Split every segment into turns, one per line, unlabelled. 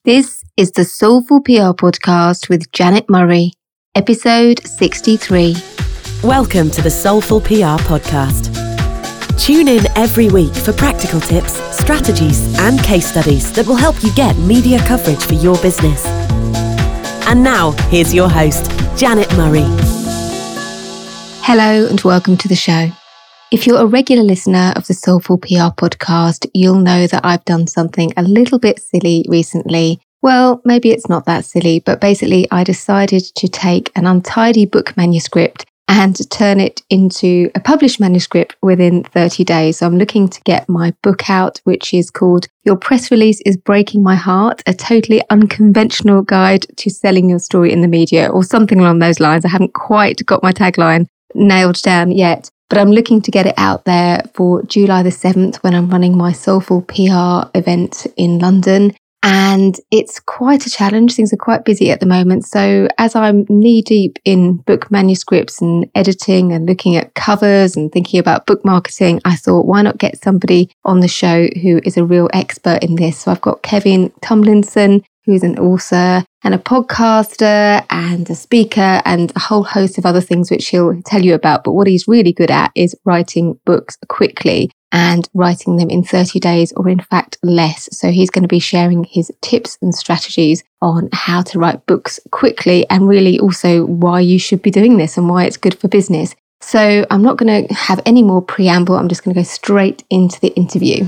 This is the Soulful PR Podcast with Janet Murray, episode 63.
Welcome to the Soulful PR Podcast. Tune in every week for practical tips, strategies, and case studies that will help you get media coverage for your business. And now, here's your host, Janet Murray.
Hello and welcome to the show. If you're a regular listener of the Soulful PR Podcast, you'll know that I've done something a little bit silly recently. Well, maybe it's not that silly, but basically I decided to take an untidy book manuscript and turn it into a published manuscript within 30 days. So I'm looking to get my book out, which is called Your Press Release is Breaking My Heart, a totally unconventional guide to selling your story in the media, or something along those lines. I haven't quite got my tagline nailed down yet, but I'm looking to get it out there for July the 7th when I'm running my Soulful PR event in London. And it's quite a challenge. Things are quite busy at the moment. So as I'm knee deep in book manuscripts and editing and looking at covers and thinking about book marketing, I thought, why not get somebody on the show who is a real expert in this? So I've got Kevin Tumlinson, who's an author and a podcaster and a speaker and a whole host of other things which he'll tell you about. But what he's really good at is writing books quickly and writing them in 30 days or in fact less. So he's going to be sharing his tips and strategies on how to write books quickly and really also why you should be doing this and why it's good for business. So I'm not going to have any more preamble. I'm just going to go straight into the interview.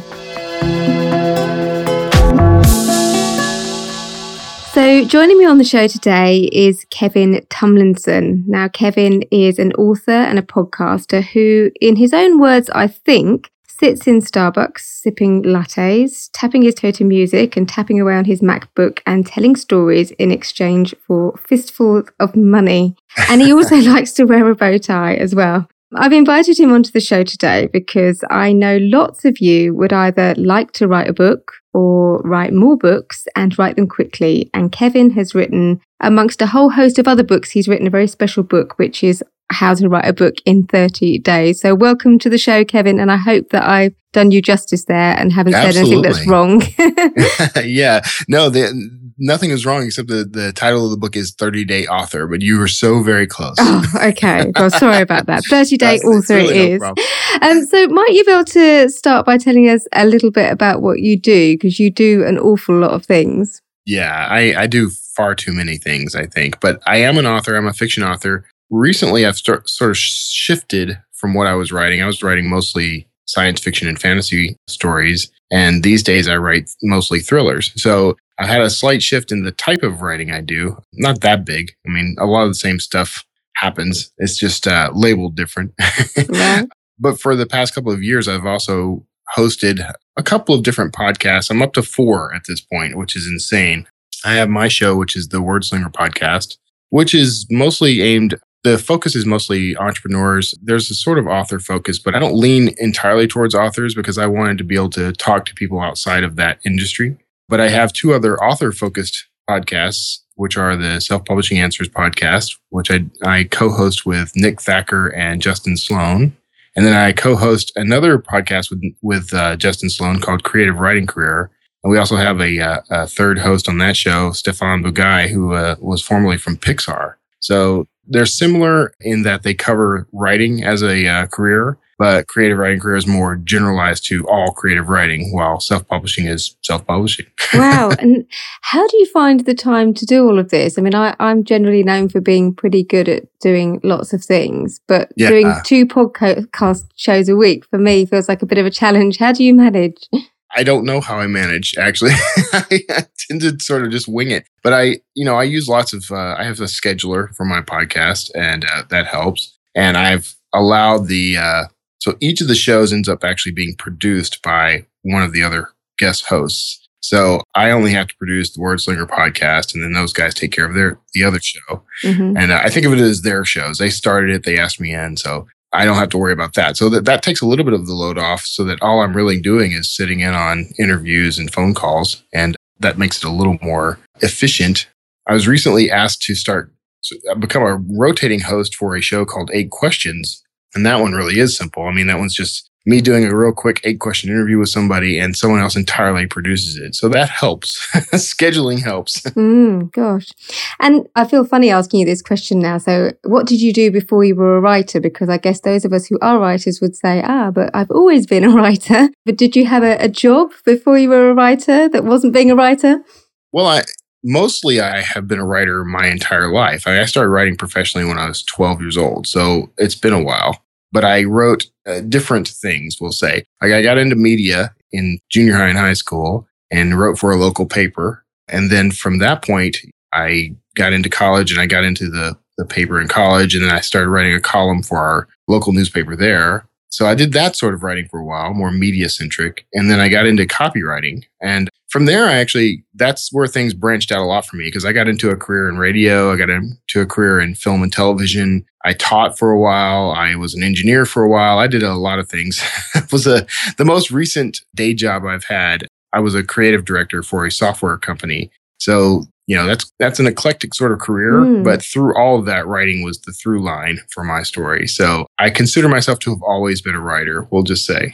So joining me on the show today is Kevin Tumlinson. Now, Kevin is an author and a podcaster who, in his own words, I think, sits in Starbucks, sipping lattes, tapping his toe to music and tapping away on his MacBook and telling stories in exchange for fistfuls of money. And he also likes to wear a bow tie as well. I've invited him onto the show today because I know lots of you would either like to write a book or write more books and write them quickly. And Kevin has written, amongst a whole host of other books, he's written a very special book, which is How to Write a Book in 30 Days. So welcome to the show, Kevin. And I hope that I've done you justice there and haven't said anything that's wrong.
Yeah, no, nothing is wrong except the title of the book is 30-Day Author, but you were so very close.
Oh, okay. Well, sorry about that. 30-Day Author
really
it is. So might you be able to start by telling us a little bit about what you do? Because you do an awful lot of things.
Yeah, I do far too many things, I think. But I am an author. I'm a fiction author. Recently, I've sort of shifted from what I was writing. I was writing mostly science fiction and fantasy stories. And these days I write mostly thrillers. So I had a slight shift in the type of writing I do. Not that big. I mean, a lot of the same stuff happens. It's just labeled different.
Yeah.
But for the past couple of years, I've also hosted a couple of different podcasts. I'm up to 4 at this point, which is insane. I have my show, which is the Wordslinger Podcast, which is mostly aimed. The focus is mostly entrepreneurs. There's a sort of author focus, but I don't lean entirely towards authors because I wanted to be able to talk to people outside of that industry. But I have 2 other author-focused podcasts, which are the Self-Publishing Answers podcast, which I co-host with Nick Thacker and Justin Sloan. And then I co-host another podcast with Justin Sloan called Creative Writing Career. And we also have a third host on that show, Stefan Bugai, who was formerly from Pixar. So they're similar in that they cover writing as a career, but creative writing career is more generalized to all creative writing, while self-publishing is self-publishing.
Wow. And how do you find the time to do all of this? I mean, I'm generally known for being pretty good at doing lots of things, but doing 2 podcast shows a week for me feels like a bit of a challenge. How do you manage?
I don't know how I manage, actually. I tend to sort of just wing it. But I use lots of, I have a scheduler for my podcast, and that helps. And I've allowed so each of the shows ends up actually being produced by one of the other guest hosts. So I only have to produce the Wordslinger podcast, and then those guys take care of the other show. Mm-hmm. And I think of it as their shows. They started it, they asked me in, so I don't have to worry about that. So that takes a little bit of the load off, so that all I'm really doing is sitting in on interviews and phone calls, and that makes it a little more efficient. I was recently asked to become a rotating host for a show called 8 Questions, and that one really is simple. I mean, that one's just me doing a real quick 8-question interview with somebody and someone else entirely produces it. So that helps. Scheduling helps.
Gosh. And I feel funny asking you this question now. So what did you do before you were a writer? Because I guess those of us who are writers would say, but I've always been a writer. But did you have a job before you were a writer that wasn't being a writer?
Well, I have been a writer my entire life. I started writing professionally when I was 12 years old. So it's been a while. But I wrote different things, we'll say. I got into media in junior high and high school and wrote for a local paper. And then from that point, I got into college and I got into the paper in college. And then I started writing a column for our local newspaper there. So I did that sort of writing for a while, more media centric. And then I got into copywriting. And from there, that's where things branched out a lot for me because I got into a career in radio. I got into a career in film and television. I taught for a while. I was an engineer for a while. I did a lot of things. It was the most recent day job I've had. I was a creative director for a software company. So, that's an eclectic sort of career, but through all of that, writing was the through line for my story. So I consider myself to have always been a writer, we'll just say.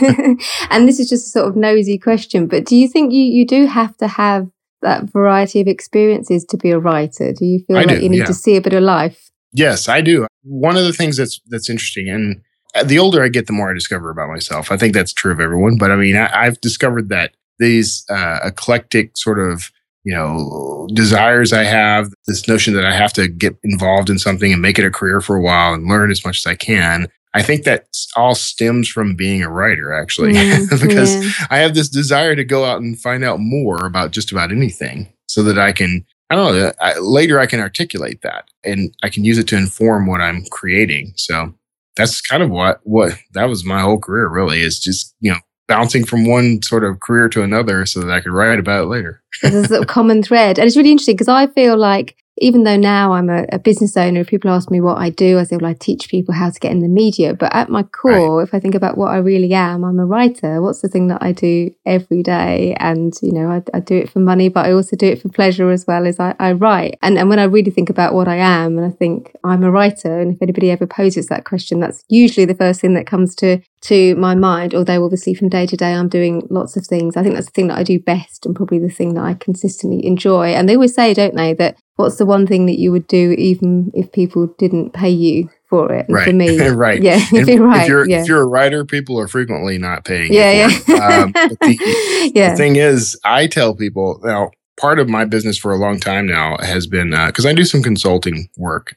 And this is just a sort of nosy question, but do you think you do have to have that variety of experiences to be a writer? Do you feel you need to see a bit of life?
Yes, I do. One of the things that's interesting, and the older I get, the more I discover about myself. I think that's true of everyone, but I mean, I've discovered that these eclectic sort of desires I have, this notion that I have to get involved in something and make it a career for a while and learn as much as I can. I think that all stems from being a writer, actually, because I have this desire to go out and find out more about just about anything so that I can, later I can articulate that and I can use it to inform what I'm creating. So that's kind of what that was my whole career, really, is just, bouncing from one sort of career to another so that I could write about it later.
There's a sort of common thread. And it's really interesting because I feel like even though now I'm a business owner, if people ask me what I do, I say, well, I teach people how to get in the media. But at my core, if I think about what I really am, I'm a writer. What's the thing that I do every day? And, I do it for money, but I also do it for pleasure as well as I write. And when I really think about what I am, and I think I'm a writer, and if anybody ever poses that question, that's usually the first thing that comes to my mind, although obviously from day to day I'm doing lots of things. I think that's the thing that I do best and probably the thing that I consistently enjoy. And they always say, don't they, that what's the one thing that you would do even if people didn't pay you for it? And for me,
right.
Yeah,
if you're a writer, people are frequently not paying you for it. The thing is, I tell people now, part of my business for a long time now has been, because I do some consulting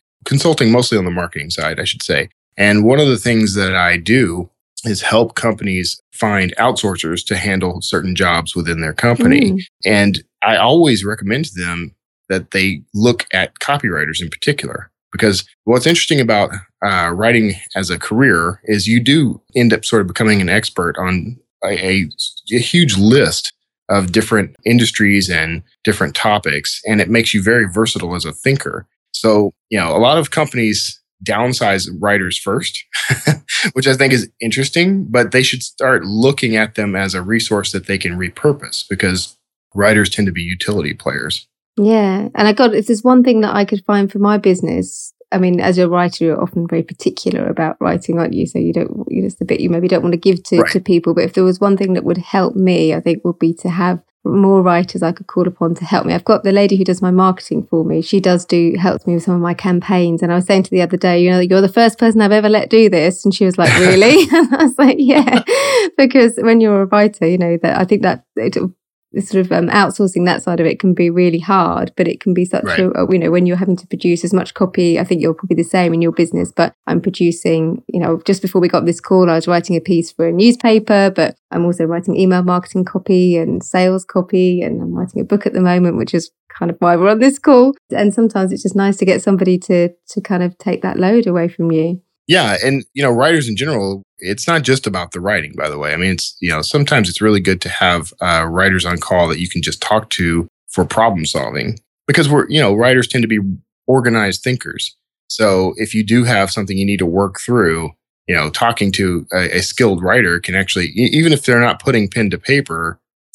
mostly on the marketing side, I should say. And one of the things that I do is help companies find outsourcers to handle certain jobs within their company. And I always recommend to them that they look at copywriters in particular, because what's interesting about writing as a career is you do end up sort of becoming an expert on a huge list of different industries and different topics, and it makes you very versatile as a thinker. So, a lot of companies downsize writers first, which I think is interesting, but they should start looking at them as a resource that they can repurpose, because writers tend to be utility players.
Yeah. And if there's one thing that I could find for my business, I mean, as a writer, you're often very particular about writing, aren't you? So it's the bit you maybe don't want to give to people. But if there was one thing that would help me, I think would be to have more writers I could call upon to help me. I've got the lady who does my marketing for me. She helps me with some of my campaigns. And I was saying to the other day, you're the first person I've ever let do this. And she was like, really? And I was like, yeah, because when you're a writer, that I think that sort of outsourcing that side of it can be really hard, but it can be such when you're having to produce as much copy. I think you're probably the same in your business, but I'm producing, just before we got this call, I was writing a piece for a newspaper, but I'm also writing email marketing copy and sales copy, and I'm writing a book at the moment, which is kind of why we're on this call. And sometimes it's just nice to get somebody to kind of take that load away from you.
Yeah. And, writers in general, it's not just about the writing, by the way. I mean, it's, sometimes it's really good to have writers on call that you can just talk to for problem solving, because writers tend to be organized thinkers. So if you do have something you need to work through, talking to a skilled writer can actually, even if they're not putting pen to paper,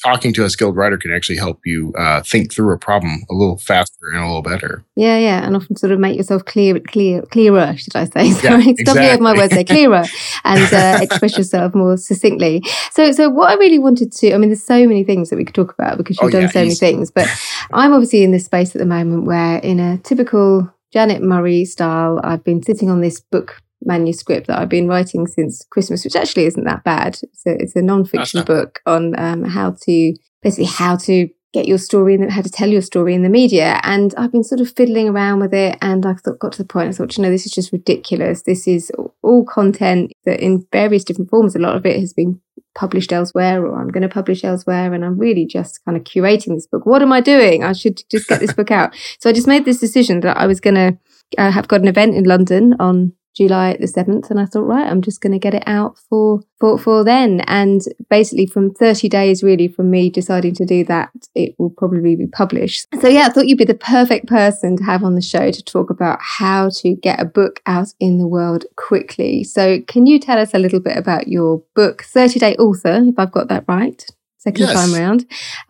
talking to a skilled writer can actually help you think through a problem a little faster and a little better.
Yeah. And often sort of make yourself clearer, should I say? Sorry,
Yeah,
stop me over my words there, clearer, and express yourself more succinctly. So what I really wanted to, I mean, there's so many things that we could talk about because you've done so many things, but I'm obviously in this space at the moment where in a typical Janet Murray style, I've been sitting on this book manuscript that I've been writing since Christmas, which actually isn't that bad. It's a non-fiction book on how to get your story and how to tell your story in the media. And I've been sort of fiddling around with it, and I got to the point, I thought, this is just ridiculous. This is all content that in various different forms. A lot of it has been published elsewhere, or I'm going to publish elsewhere, and I'm really just kind of curating this book. What am I doing? I should just get this book out. So I just made this decision that I was going to have got an event in London on July the 7th, and I thought, right, I'm just going to get it out for then. And basically from 30 days really from me deciding to do that, it will probably be published. So yeah, I thought you'd be the perfect person to have on the show to talk about how to get a book out in the world quickly. So can you tell us a little bit about your book, 30 Day Author, if I've got that right, second time around,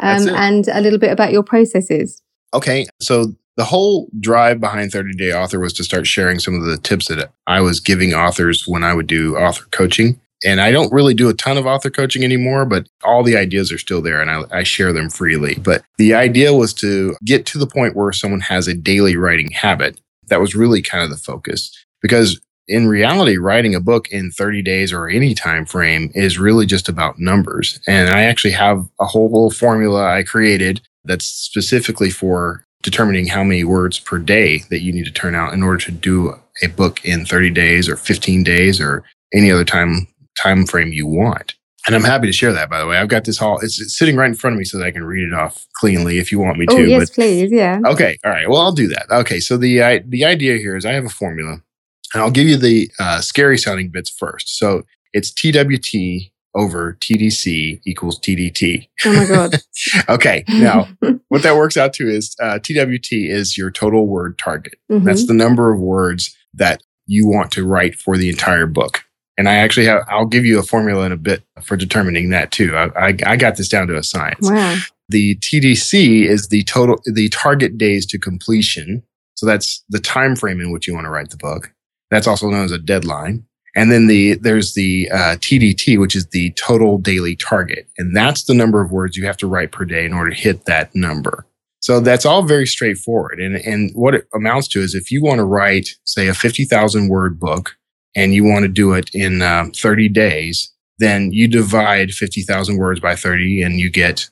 and a little bit about your processes?
Okay, so the whole drive behind 30 Day Author was to start sharing some of the tips that I was giving authors when I would do author coaching. And I don't really do a ton of author coaching anymore, but all the ideas are still there and I share them freely. But the idea was to get to the point where someone has a daily writing habit. That was really kind of the focus. Because in reality, writing a book in 30 days or any time frame is really just about numbers. And I actually have a whole little formula I created that's specifically for determining how many words per day that you need to turn out in order to do a book in 30 days or 15 days or any other time frame you want. And I'm happy to share that, by the way. I've got this it's sitting right in front of me so that I can read it off cleanly if you want me to.
Oh, yes, please. Yeah.
Okay. All right. Well, I'll do that. Okay. So the idea here is I have a formula, and I'll give you the scary sounding bits first. So it's TWT over TDC equals TDT.
Oh my God.
Okay. Now, what that works out to is TWT is your total word target. Mm-hmm. That's the number of words that you want to write for the entire book. And I'll give you a formula in a bit for determining that too. I got this down to a science.
Wow.
The TDC is the target days to completion. So that's the time frame in which you want to write the book. That's also known as a deadline. And then there's the TDT, which is the total daily target. And that's the number of words you have to write per day in order to hit that number. So that's all very straightforward. And what it amounts to is if you want to write, say, a 50,000 word book and you want to do it in 30 days, then you divide 50,000 words by 30 and you get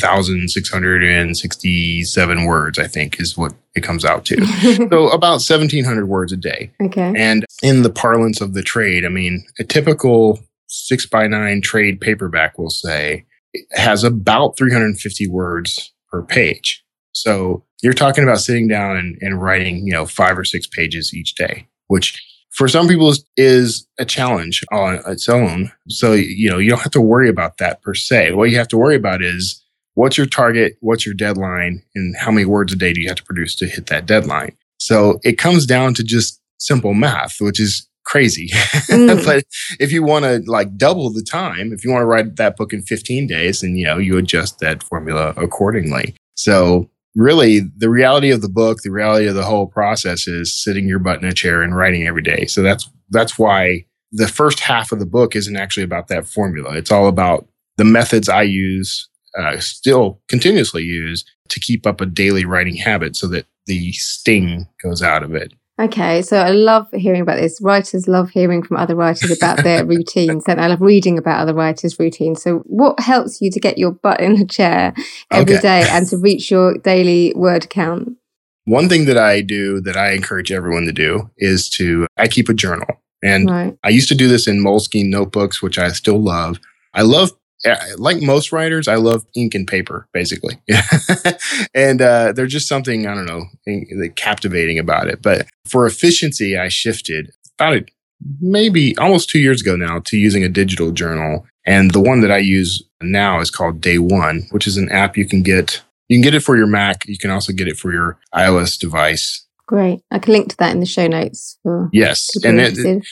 1,667 words, I think, is what it comes out to. So about 1,700 words a day.
Okay.
And in the parlance of the trade, I mean, a typical 6x9 trade paperback, we'll say, has about 350 words per page. So you're talking about sitting down and writing, 5 or 6 pages each day, which for some people is a challenge on its own. So, you don't have to worry about that per se. What you have to worry about is what's your target, what's your deadline, and how many words a day do you have to produce to hit that deadline? So it comes down to just simple math, which is crazy. But if you want to double the time, if you want to write that book in 15 days, then, you adjust that formula accordingly. So really, the reality of the book, the reality of the whole process is sitting your butt in a chair and writing every day. So that's why the first half of the book isn't actually about that formula. It's all about the methods I use, still continuously use, to keep up a daily writing habit so that the sting goes out of it.
Okay, so I love hearing about this. Writers love hearing from other writers about their routines, and I love reading about other writers' routines. So what helps you to get your butt in a chair every day and to reach your daily word count?
One thing that I do that I encourage everyone to do is I keep a journal. And I used to do this in Moleskine notebooks, which I still love. Like most writers, I love ink and paper, basically. And there's just something, I don't know, captivating about it. But for efficiency, I shifted about maybe almost 2 years ago now to using a digital journal. And the one that I use now is called Day One, which is an app you can get. You can get it for your Mac. You can also get it for your iOS device.
Great. I can link to that in the show notes.
Yes. And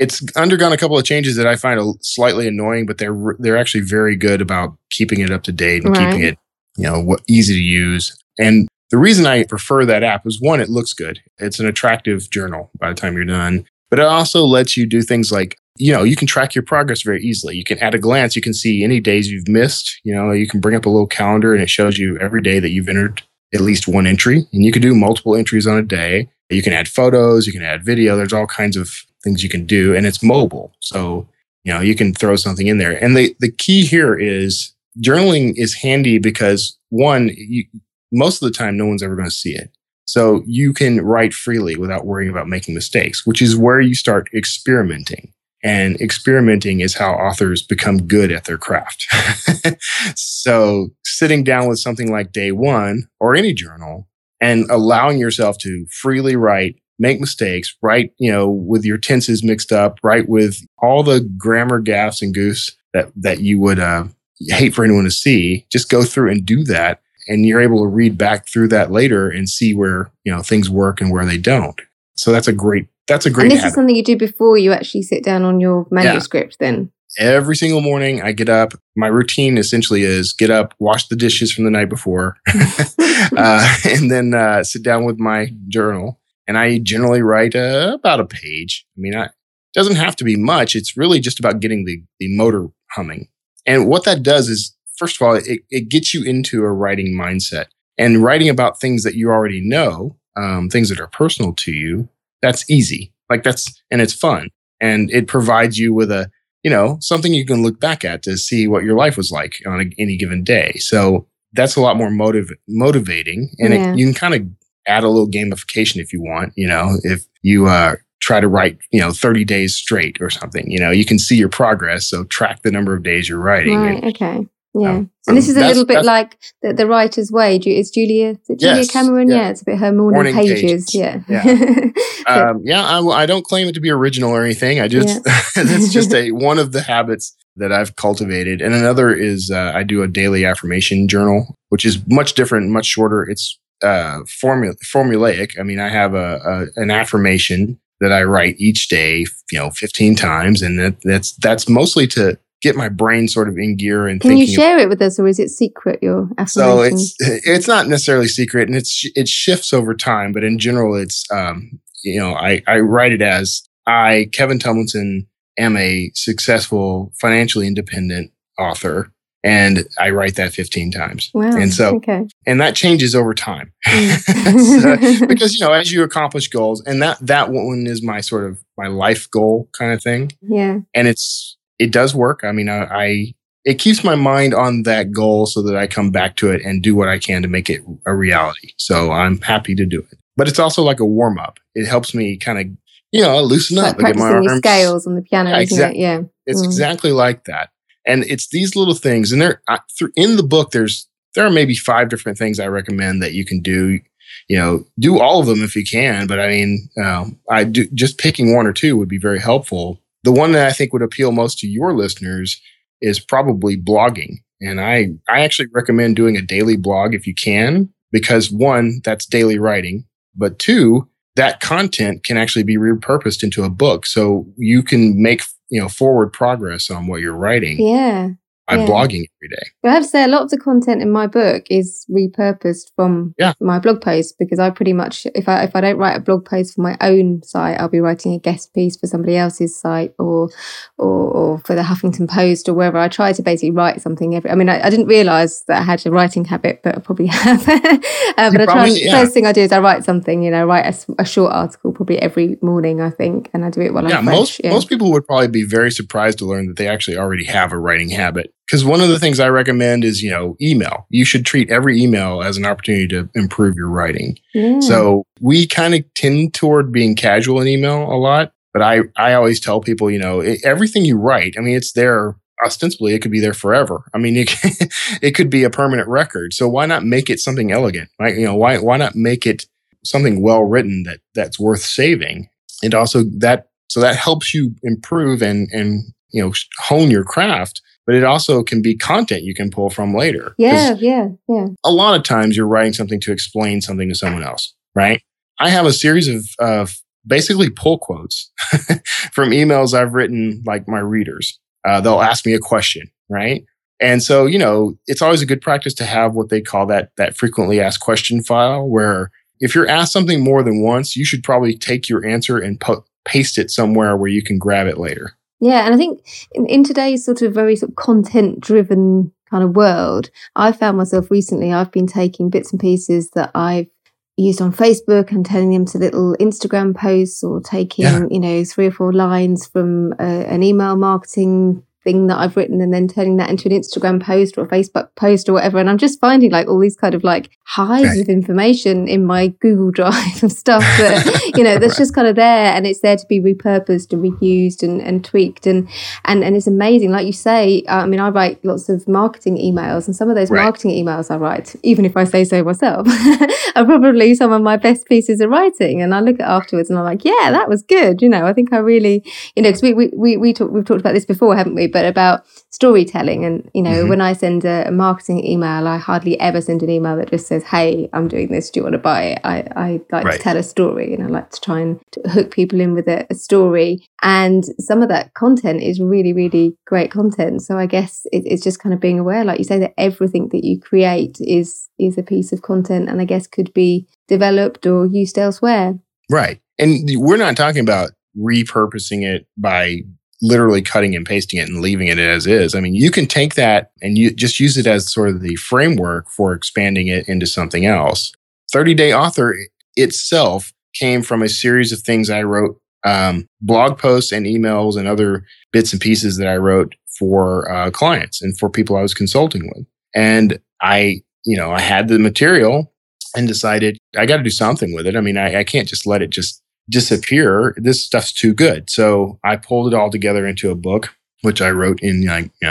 It's undergone a couple of changes that I find slightly annoying, but they're actually very good about keeping it up to date and keeping it, easy to use. And the reason I prefer that app is, one, it looks good. It's an attractive journal by the time you're done. But it also lets you do things like, you can track your progress very easily. You can, at a glance, you can see any days you've missed. You can bring up a little calendar and it shows you every day that you've entered at least one entry. And you can do multiple entries on a day. You can add photos, you can add video. There's all kinds of things you can do. And it's mobile. So, you can throw something in there. And the key here is journaling is handy because, one, most of the time, no one's ever going to see it. So you can write freely without worrying about making mistakes, which is where you start experimenting. And experimenting is how authors become good at their craft. So sitting down with something like Day One or any journal and allowing yourself to freely write, make mistakes, write, with your tenses mixed up, write with all the grammar gaffes and goofs that you would hate for anyone to see. Just go through and do that. And you're able to read back through that later and see where, things work and where they don't. So that's a great And this
habit. Is something you do before you actually sit down on your manuscript then?
Every single morning I get up. My routine essentially is get up, wash the dishes from the night before, and then sit down with my journal. And I generally write about a page. I mean, it doesn't have to be much. It's really just about getting the motor humming. And what that does is, first of all, it gets you into a writing mindset. And writing about things that you already know, things that are personal to you, that's easy. And it's fun. And it provides you with something you can look back at to see what your life was like on any given day. So that's a lot more motivating. And you can kind of add a little gamification if you want. If you try to write, 30 days straight or something, you can see your progress. So track the number of days you're writing.
Right. Okay. Yeah. And this is a little bit like the writer's way. It's Julia Cameron? Yeah. It's a bit her morning pages. Yeah.
I don't claim it to be original or anything. I just, it's just one of the habits that I've cultivated. And another is I do a daily affirmation journal, which is much different, much shorter. It's formulaic. I mean, I have an affirmation that I write each day, 15 times. And that's mostly to get my brain sort of in gear and
Can you share it with us, or is it secret, your affirmation?
So it's not necessarily secret, and it shifts over time, but in general it's I write it as I, Kevin Tumlinson, am a successful, financially independent author, and I write that 15 times.
Wow.
And so and that changes over time. Because as you accomplish goals, and that one is my sort of my life goal kind of thing.
Yeah.
And it does work. I mean, it keeps my mind on that goal so that I come back to it and do what I can to make it a reality. So I'm happy to do it. But it's also like a warm up. It helps me kind of, loosen up.
Like practicing your scales on the piano, isn't it? Yeah.
It's exactly like that. And it's these little things. And in the book, there are maybe 5 different things I recommend that you can do. Do all of them if you can. But I mean, just picking 1 or 2 would be very helpful. The one that I think would appeal most to your listeners is probably blogging. And I actually recommend doing a daily blog if you can, because 1, that's daily writing, but 2, that content can actually be repurposed into a book. So you can make, forward progress on what you're writing.
Yeah.
by blogging every day.
But I have to say, a lot of the content in my book is repurposed from my blog post, because I pretty much, if I don't write a blog post for my own site, I'll be writing a guest piece for somebody else's site or for the Huffington Post or wherever. I try to basically write something every. I mean, I didn't realise that I had a writing habit, but I probably have. First thing I do is I write something. Write a short article probably every morning, I think, and I do it while I'm fresh.
Most people would probably be very surprised to learn that they actually already have a writing habit. Because one of the things I recommend is, email. You should treat every email as an opportunity to improve your writing. Yeah. So we kind of tend toward being casual in email a lot. But I always tell people, everything you write, I mean, it's there ostensibly. It could be there forever. I mean, it could be a permanent record. So why not make it something elegant? Right? Why not make it something well written that's worth saving? And also that helps you improve and hone your craft. But it also can be content you can pull from later.
Yeah.
A lot of times you're writing something to explain something to someone else, right? I have a series of basically pull quotes from emails I've written, like my readers. They'll ask me a question, right? And so, it's always a good practice to have what they call that frequently asked question file, where if you're asked something more than once, you should probably take your answer and paste it somewhere where you can grab it later.
Yeah, and I think in today's sort of very sort of content-driven kind of world, I found myself recently, I've been taking bits and pieces that I've used on Facebook and turning them to little Instagram posts, or taking, 3 or 4 lines from an email marketing thing that I've written and then turning that into an Instagram post or a Facebook post or whatever. And I'm just finding like all these kind of like hives of information in my Google Drive of stuff that, that's just kind of there, and it's there to be repurposed and reused and tweaked. And it's amazing. Like you say, I write lots of marketing emails, and some of those marketing emails I write, even if I say so myself, are probably some of my best pieces of writing. And I look at afterwards and I'm like, yeah, that was good. I think I really, because we've talked about this before, haven't we? But about storytelling, and when I send a marketing email, I hardly ever send an email that just says, hey, I'm doing this, do you want to buy it? I like to tell a story, and I like to try and hook people in with a story, and some of that content is really, really great content. So I guess it's just kind of being aware, like you say, that everything that you create is a piece of content, and I guess could be developed or used elsewhere.
Right. And we're not talking about repurposing it by literally cutting and pasting it and leaving it as is. I mean, you can take that and you just use it as sort of the framework for expanding it into something else. 30-Day Author itself came from a series of things I wrote, blog posts and emails and other bits and pieces that I wrote for clients and for people I was consulting with. And I had the material and decided I got to do something with it. I mean, I can't just let it just disappear. This stuff's too good. So I pulled it all together into a book, which I wrote in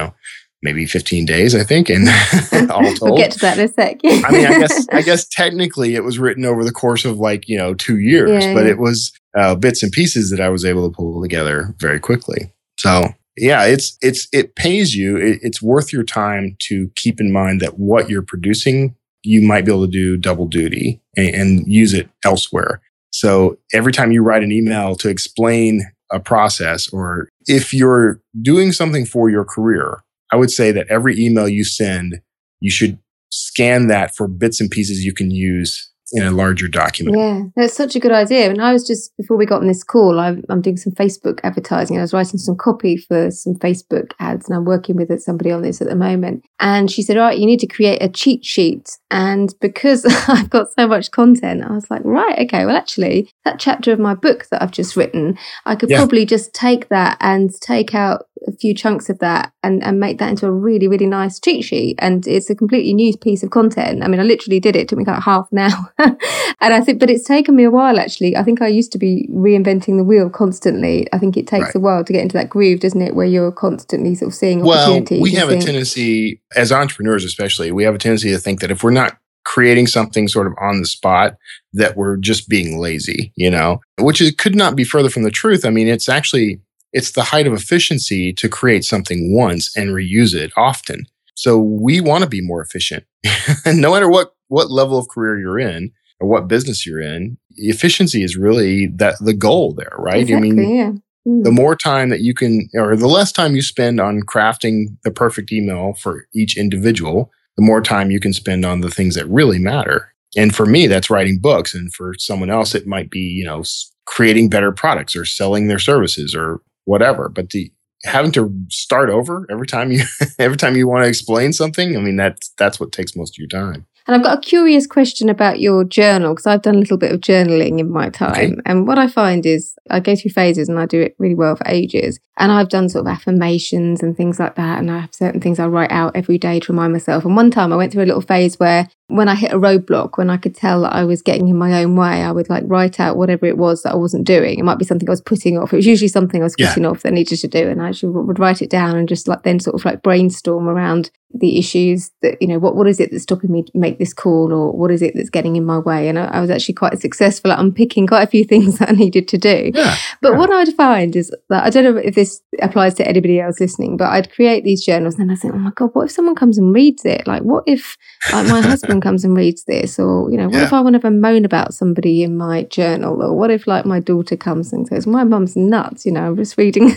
maybe 15 days, I think. And all told,
we'll get to that in a sec.
I mean, I guess technically it was written over the course of 2 years, but it was bits and pieces that I was able to pull together very quickly. So yeah, it pays you. It's worth your time to keep in mind that what you're producing, you might be able to do double duty and use it elsewhere. So every time you write an email to explain a process, or if you're doing something for your career, I would say that every email you send, you should scan that for bits and pieces you can use in a larger document.
Yeah, that's such a good idea. And I was just, before we got on this call, I'm doing some Facebook advertising. I was writing some copy for some Facebook ads, and I'm working with somebody on this at the moment. And she said, all right, you need to create a cheat sheet. And because I've got so much content, I was like, right, okay, well, actually, that chapter of my book that I've just written, I could probably just take that and take out a few chunks of that and make that into a really, really nice cheat sheet. And it's a completely new piece of content. I mean, I literally did it. It took me about half an hour. And I think, but it's taken me a while, actually. I think I used to be reinventing the wheel constantly. I think it takes a while to get into that groove, doesn't it? Where you're constantly sort of seeing opportunities.
Well, we have a tendency, as entrepreneurs especially, we have a tendency to think that if we're not creating something sort of on the spot, that we're just being lazy, which could not be further from the truth. I mean, it's the height of efficiency to create something once and reuse it often. So we want to be more efficient. And no matter what level of career you're in or what business you're in, efficiency is really the goal there, right?
Exactly,
I mean, the more time that you can, or the less time you spend on crafting the perfect email for each individual, the more time you can spend on the things that really matter. And for me, that's writing books. And for someone else, it might be, creating better products or selling their services or whatever. But having to start over every time you want to explain something, I mean, that's what takes most of your time.
And I've got a curious question about your journal, because I've done a little bit of journaling in my time. Okay. And what I find is I go through phases and I do it really well for ages. And I've done sort of affirmations and things like that. And I have certain things I write out every day to remind myself. And one time I went through a little phase where when I hit a roadblock, when I could tell that I was getting in my own way, I would write out whatever it was that I wasn't doing. It might be something I was putting off. It was usually something I was putting off that I needed to do. And I actually would write it down and just then sort of brainstorm around the issues that, what is it that's stopping me to make this call, or what is it that's getting in my way? And I was actually quite successful at unpicking quite a few things that I needed to do. But what I'd find is that, I don't know if this applies to anybody else listening, but I'd create these journals and I think, oh my God, what if someone comes and reads it? What if my husband comes and reads this? Or, what if I want to have a moan about somebody in my journal? Or what if like my daughter comes and says, my mum's nuts, I'm just reading.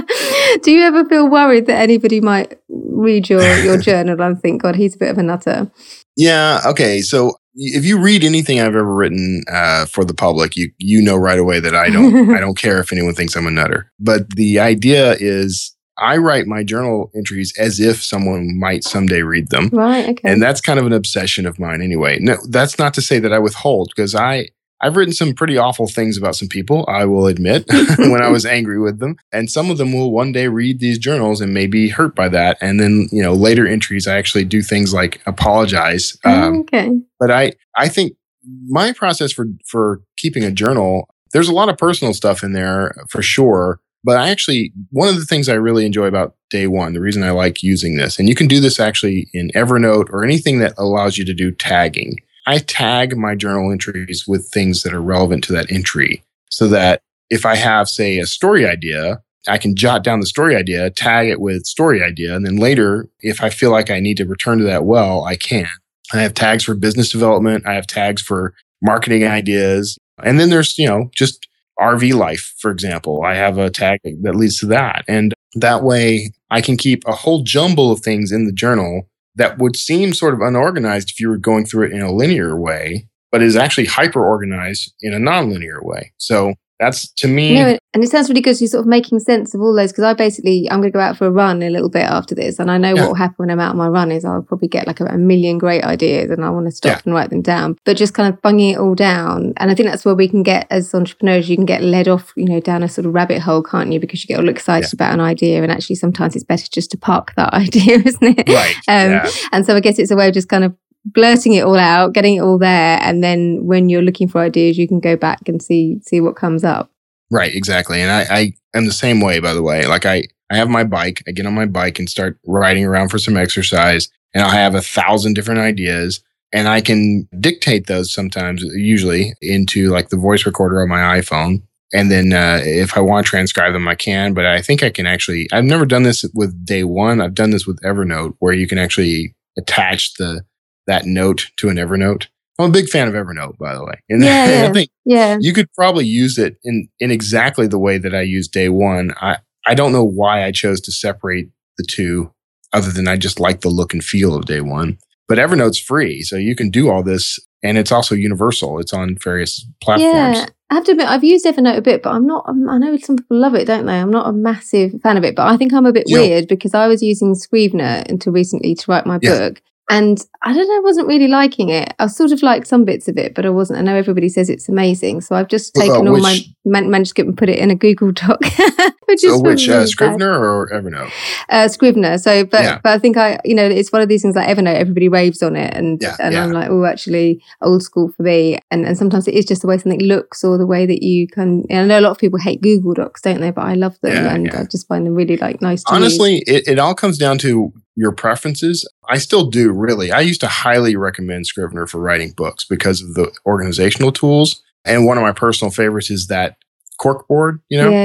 Do you ever feel worried that anybody might read your journal and think, God, he's a bit of a nutter?
Yeah. Okay. So if you read anything I've ever written for the public, you know right away that I don't care if anyone thinks I'm a nutter. But the idea is I write my journal entries as if someone might someday read them.
Right. Okay.
And that's kind of an obsession of mine anyway. No, that's not to say that I withhold, because I've written some pretty awful things about some people, I will admit, when I was angry with them. And some of them will one day read these journals and may be hurt by that. And then, later entries, I actually do things like apologize.
Okay.
But I think my process for keeping a journal, there's a lot of personal stuff in there for sure. But one of the things I really enjoy about Day One, the reason I like using this, and you can do this actually in Evernote or anything that allows you to do tagging. I tag my journal entries with things that are relevant to that entry, so that if I have, say, a story idea, I can jot down the story idea, tag it with story idea, and then later, if I feel like I need to return to that I can. I have tags for business development. I have tags for marketing ideas. And then there's, just RV life, for example. I have a tag that leads to that. And that way I can keep a whole jumble of things in the journal that would seem sort of unorganized if you were going through it in a linear way, but is actually hyper organized in a non-linear way. So that's, to me...
No, and it sounds really good. You're sort of making sense of all those, because I'm going to go out for a run a little bit after this. And I know what will happen when I'm out on my run is I'll probably get like a million great ideas and I want to stop and write them down. But just kind of bunging it all down. And I think that's where we can get, as entrepreneurs, you can get led off, down a sort of rabbit hole, can't you? Because you get all excited about an idea. And actually sometimes it's better just to park that idea, isn't it?
Right.
And so I guess it's a way of just kind of blurting it all out, getting it all there. And then when you're looking for ideas, you can go back and see what comes up.
Right, exactly. And I am the same way, by the way. Like I have my bike, I get on my bike and start riding around for some exercise, and I have 1,000 different ideas, and I can dictate those sometimes, usually, into like the voice recorder on my iPhone. And then if I want to transcribe them, I can. But I think I can actually, I've never done this with Day One. I've done this with Evernote, where you can actually attach that note to an Evernote. I'm a big fan of Evernote, by the way. And I think you could probably use it in exactly the way that I use Day One. I don't know why I chose to separate the two, other than I just like the look and feel of Day One. But Evernote's free, so you can do all this, and it's also universal. It's on various platforms.
Yeah, I have to admit, I've used Evernote a bit, but I'm not, I know some people love it, don't they? I'm not a massive fan of it, but I think I'm a bit weird because I was using Scrivener until recently to write my book. And I don't know, I wasn't really liking it. I sort of liked some bits of it, but I wasn't. I know everybody says it's amazing. So I've just taken all my manuscript and put it in a Google Doc. Which
Scrivener or Evernote?
Scrivener. So, but I think it's one of these things like Evernote, everybody raves on it. And I'm like, actually old school for me. And sometimes it is just the way something looks or the way that you can, and I know a lot of people hate Google Docs, don't they? But I love them I just find them really nice to
Honestly, it all comes down to your preferences. I still do, really. I used to highly recommend Scrivener for writing books because of the organizational tools. And one of my personal favorites is that corkboard,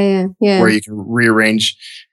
where you can rearrange.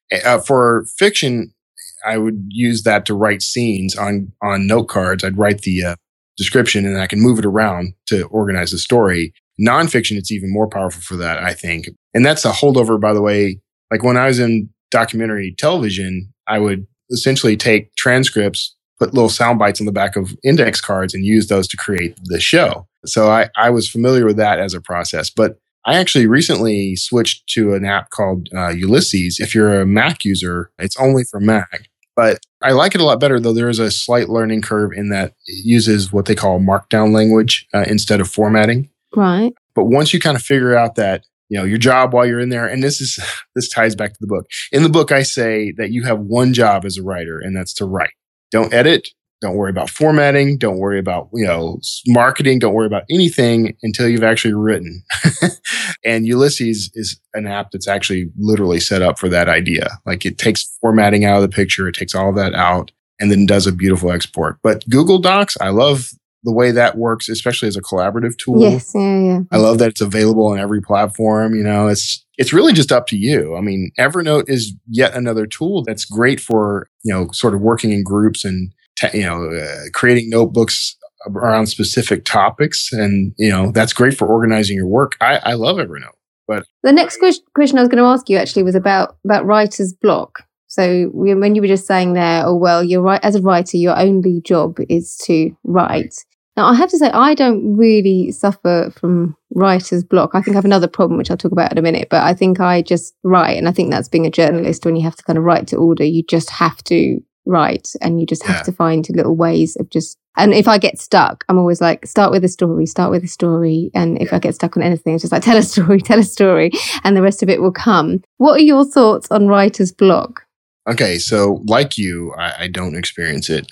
For fiction, I would use that to write scenes on note cards. I'd write the description and I can move it around to organize the story. Nonfiction, it's even more powerful for that, I think. And that's a holdover, by the way. Like when I was in documentary television, I would essentially take transcripts, put little sound bites on the back of index cards and use those to create the show. So I was familiar with that as a process. But I actually recently switched to an app called Ulysses. If you're a Mac user, it's only for Mac. But I like it a lot better, though there is a slight learning curve in that it uses what they call markdown language instead of formatting.
Right.
But once you kind of figure out that your job while you're in there. And this ties back to the book. In the book, I say that you have one job as a writer, and that's to write. Don't edit. Don't worry about formatting. Don't worry about, marketing. Don't worry about anything until you've actually written. And Ulysses is an app that's actually literally set up for that idea. Like it takes formatting out of the picture. It takes all of that out and then does a beautiful export. But Google Docs, I love the way that works, especially as a collaborative tool.
Yes, yeah.
I love that it's available on every platform. It's really just up to you. I mean, Evernote is yet another tool that's great for, sort of working in groups and, creating notebooks around specific topics. And, that's great for organizing your work. I love Evernote. But
the next question I was going to ask you actually was about writer's block. So when you were just saying there, you're right, as a writer, your only job is to write. Now, I have to say, I don't really suffer from writer's block. I think I have another problem, which I'll talk about in a minute, but I think I just write. And I think that's being a journalist, when you have to kind of write to order, you just have to write, and you just have to find little ways of and if I get stuck, I'm always like, start with a story. And if I get stuck on anything, it's just like, tell a story, and the rest of it will come. What are your thoughts on writer's block?
Okay, so like you, I don't experience it.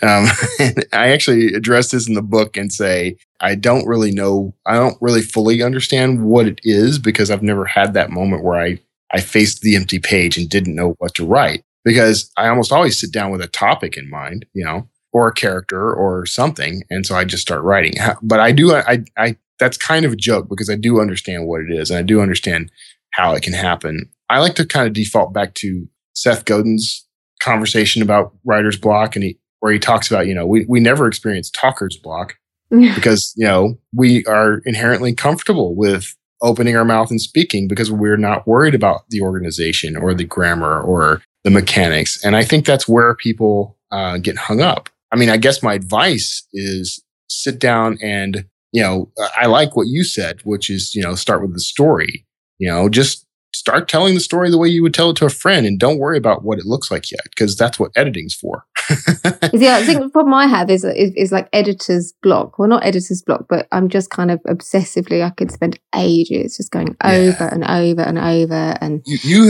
I actually address this in the book and say, I don't really fully understand what it is, because I've never had that moment where I faced the empty page and didn't know what to write, because I almost always sit down with a topic in mind, or a character or something. And so I just start writing. But I that's kind of a joke, because I do understand what it is, and I do understand how it can happen. I like to kind of default back to Seth Godin's conversation about writer's block, and where he talks about, we never experience talker's block, because, we are inherently comfortable with opening our mouth and speaking, because we're not worried about the organization or the grammar or the mechanics. And I think that's where people get hung up. I mean, I guess my advice is sit down and, I like what you said, which is, start with the story, just start telling the story the way you would tell it to a friend, and don't worry about what it looks like yet, because that's what editing's for.
Yeah, I think the problem I have is like editor's block. Well, not editor's block, but I'm just kind of obsessively, I could spend ages just going over and over and over. And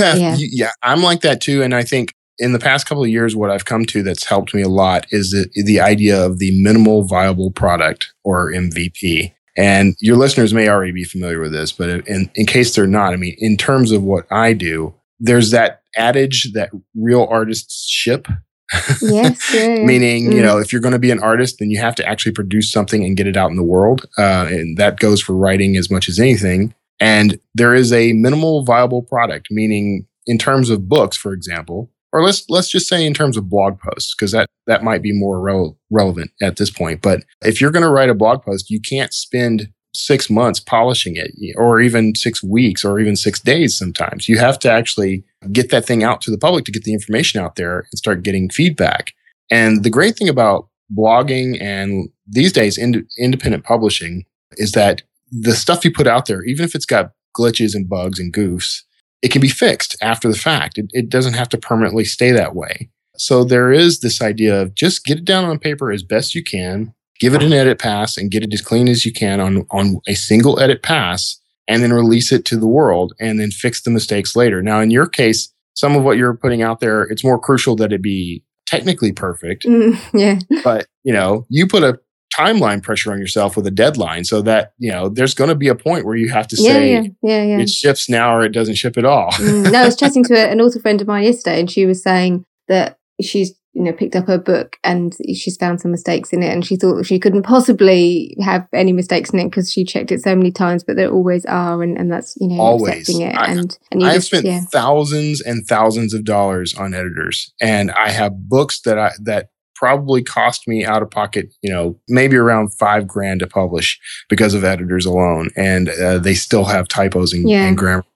I'm like that too. And I think in the past couple of years, what I've come to that's helped me a lot is the idea of the minimal viable product, or MVP. And your listeners may already be familiar with this, but in case they're not, I mean, in terms of what I do, there's that adage that real artists ship. Yes. Yeah.
Meaning, if you're going to be an artist, then you have to actually produce something and get it out in the world. And that goes for writing as much as anything. And there is a minimal viable product, meaning in terms of books, for example, or let's just say in terms of blog posts, because that might be more relevant at this point. But if you're going to write a blog post, you can't spend 6 months polishing it, or even 6 weeks, or even 6 days sometimes. You have to actually get that thing out to the public to get the information out there and start getting feedback. And the great thing about blogging and these days independent publishing is that the stuff you put out there, even if it's got glitches and bugs and goofs, it can be fixed after the fact. It doesn't have to permanently stay that way. So there is this idea of just get it down on paper as best you can, give it an edit pass, and get it as clean as you can on a single edit pass, and then release it to the world, and then fix the mistakes later. Now, in your case, some of what you're putting out there, it's more crucial that it be technically perfect.
Yeah.
But, you put a timeline pressure on yourself with a deadline, so that there's going to be a point where you have to say it ships now or it doesn't ship at all.
No, I was chatting to an author friend of mine yesterday, and she was saying that she's picked up her book and she's found some mistakes in it, and she thought she couldn't possibly have any mistakes in it because she checked it so many times, but there always are, and that's
always
accepting it. And
I've spent thousands and thousands of dollars on editors, and I have books that probably cost me out of pocket, maybe around $5,000 to publish because of editors alone. And they still have typos and grammar.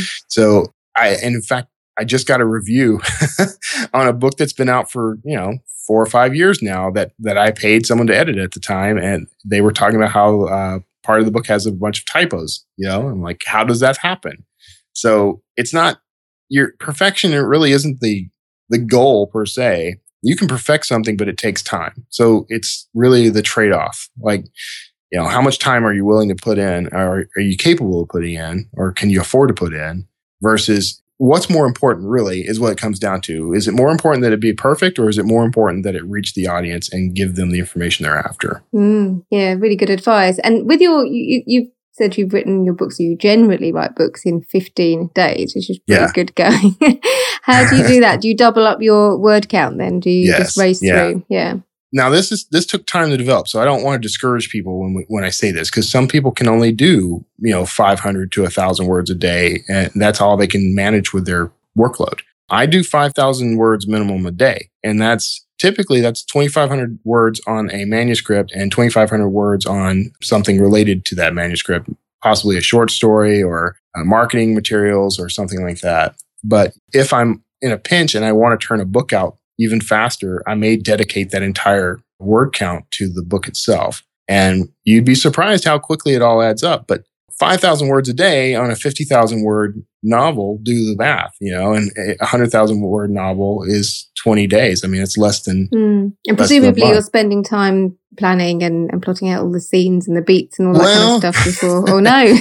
So in fact, I just got a review on a book that's been out for, 4 or 5 years now that I paid someone to edit at the time. And they were talking about how part of the book has a bunch of typos, I'm like, how does that happen? So it's not your perfection. It really isn't the goal per se. You can perfect something, but it takes time. So it's really the trade-off. Like, how much time are you willing to put in? Or are you capable of putting in? Or can you afford to put in? Versus what's more important really is what it comes down to. Is it more important that it be perfect, or is it more important that it reach the audience and give them the information they're after?
Yeah, really good advice. And with you've said you've written your books, so you generally write books in 15 days, which is pretty good going. How do you do that? Do you double up your word count then? Do you just race through? Yeah.
Now, this took time to develop, so I don't want to discourage people when I say this, because some people can only do 500 to 1,000 words a day, and that's all they can manage with their workload. I do 5,000 words minimum a day. And that's 2,500 words on a manuscript and 2,500 words on something related to that manuscript, possibly a short story or marketing materials or something like that. But if I'm in a pinch and I want to turn a book out even faster, I may dedicate that entire word count to the book itself. And you'd be surprised how quickly it all adds up. But 5,000 words a day on a 50,000 word novel, do the math, and a 100,000 word novel is 20 days. I mean, it's less than.
And presumably you're spending time planning and plotting out all the scenes and the beats and all that kind of stuff before. Oh no.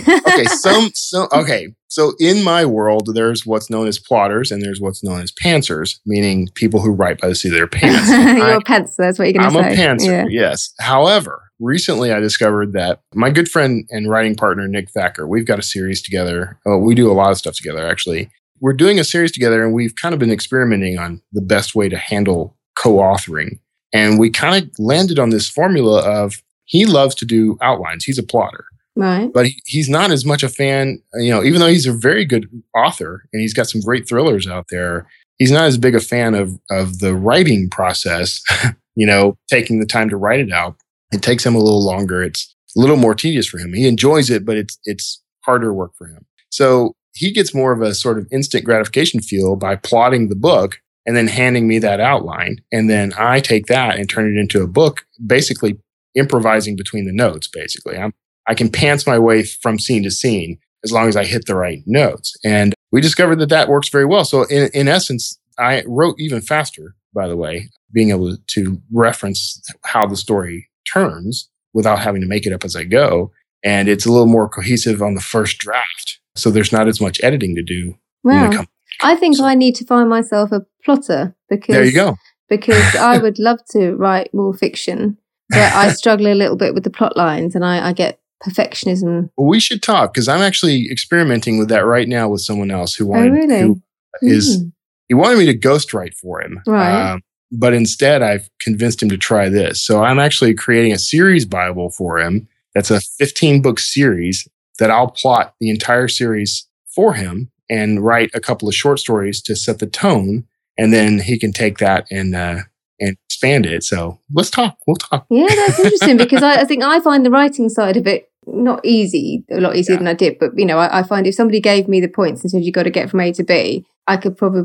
So in my world, there's what's known as plotters and there's what's known as pantsers, meaning people who write by the seat of their pants. You're a pantser, that's what you're going to say.
I'm a pantser, yes. However, recently I discovered that my good friend and writing partner, Nick Thacker, we've got a series together. We do a lot of stuff together, actually. We're doing a series together and we've kind of been experimenting on the best way to handle co-authoring. And we kind of landed on this formula of he loves to do outlines. He's a plotter.
Right.
But he's not as much a fan, even though he's a very good author and he's got some great thrillers out there, he's not as big a fan of the writing process, taking the time to write it out. It takes him a little longer. It's a little more tedious for him. He enjoys it, but it's harder work for him. So he gets more of a sort of instant gratification feel by plotting the book and then handing me that outline. And then I take that and turn it into a book, basically improvising between the notes, basically. I can pants my way from scene to scene as long as I hit the right notes. And we discovered that works very well. So in essence, I wrote even faster, by the way, being able to reference how the story turns without having to make it up as I go. And it's a little more cohesive on the first draft. So there's not as much editing to do.
Wow. I think I need to find myself a plotter because
there you go.
Because I would love to write more fiction, but I struggle a little bit with the plot lines and I get perfectionism.
Well, we should talk because I'm actually experimenting with that right now with someone else who wanted he wanted me to ghostwrite for him.
Right.
But instead I've convinced him to try this. So I'm actually creating a series Bible for him. That's a 15-book series that I'll plot the entire series for him and write a couple of short stories to set the tone. And then he can take that and expand it. So let's talk. We'll talk.
Yeah, that's interesting because I think I find the writing side of it not easy, a lot easier than I did. But, I find if somebody gave me the points and said, you got to get from A to B, I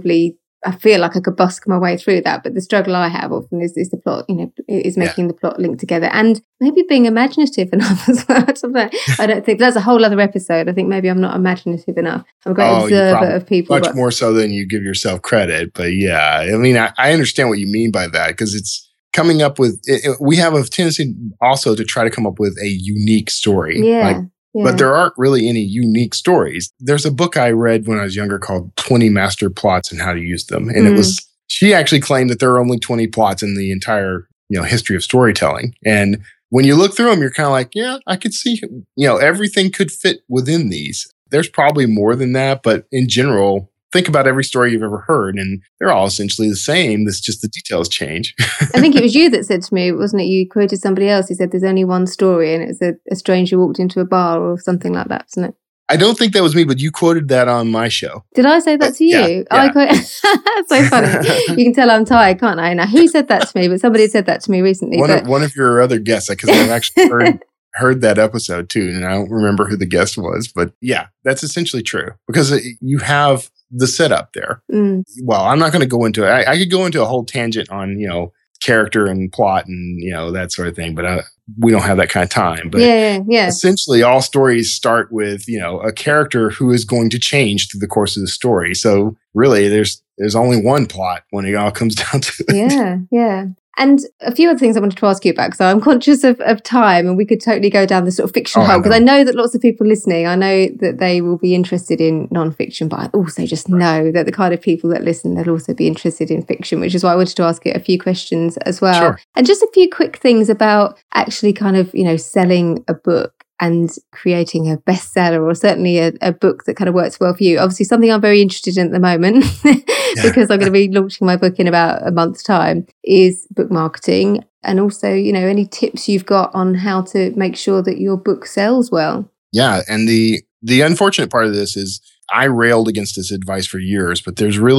feel like I could busk my way through that. But the struggle I have often is the plot, is making the plot link together and maybe being imaginative enough as well. I don't think that's a whole other episode. I think maybe I'm not imaginative enough. I'm a great observer of people.
Much more so than you give yourself credit. But yeah, I mean, I understand what you mean by that because it's coming up with, we have a tendency also to try to come up with a unique story.
Yeah.
But there aren't really any unique stories. There's a book I read when I was younger called 20 Master Plots and How to Use Them. And she actually claimed that there are only 20 plots in the entire, history of storytelling. And when you look through them, you're kind of like, yeah, I could see, everything could fit within these. There's probably more than that. But in general, think about every story you've ever heard and they're all essentially the same. It's just the details change.
I think it was you that said to me, wasn't it? You quoted somebody else who said there's only one story and it was a stranger walked into a bar or something like that, wasn't it?
I don't think that was me, but you quoted that on my show.
Did I say that to you?
Yeah.
That's so funny. You can tell I'm tired, can't I? Now, who said that to me? But somebody said that to me recently.
One of your other guests, because I've actually heard that episode too, and I don't remember who the guest was. But yeah, that's essentially true because you have the setup there. Well, I'm not going to go into it. I could go into a whole tangent on, character and plot and, that sort of thing, but we don't have that kind of time. But essentially all stories start with, a character who is going to change through the course of the story. So really there's only one plot when it all comes down to it.
Yeah. And a few other things I wanted to ask you about, because I'm conscious of time and we could totally go down the sort of fiction hole, because I know that lots of people listening, I know that they will be interested in non-fiction, but I also just know that the kind of people that listen, they'll also be interested in fiction, which is why I wanted to ask you a few questions as well.
Sure.
And just a few quick things about actually kind of, selling a book and creating a bestseller, or certainly a book that kind of works well for you. Obviously, something I'm very interested in at the moment, because I'm going to be launching my book in about a month's time, is book marketing. And also, any tips you've got on how to make sure that your book sells well.
Yeah. And the unfortunate part of this is I railed against this advice for years, but there's really